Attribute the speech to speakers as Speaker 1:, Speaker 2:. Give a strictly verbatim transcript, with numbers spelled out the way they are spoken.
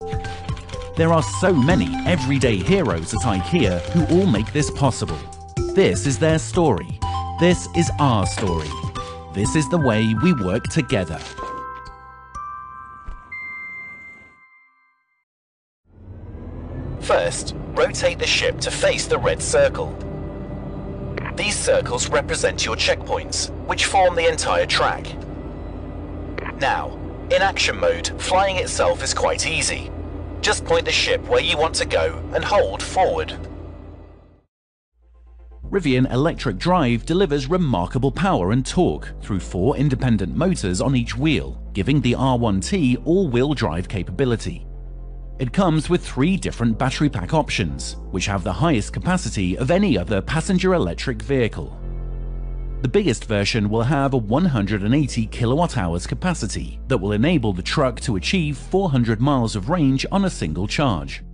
Speaker 1: There are so many everyday heroes at IKEA who all make this possible. This is their story. This is our story. This is the way we work together. First, rotate the ship to face the red circle. These circles represent your checkpoints, which form the entire track. Now, in action mode, flying itself is quite easy. Just point the ship where you want to go and hold forward. Rivian Electric Drive delivers remarkable power and torque through four independent motors on each wheel, giving the R one T all-wheel drive capability. It comes with three different battery pack options, which have the highest capacity of any other passenger electric vehicle. The biggest version will have a one hundred eighty kilowatt hours capacity that will enable the truck to achieve four hundred miles of range on a single charge.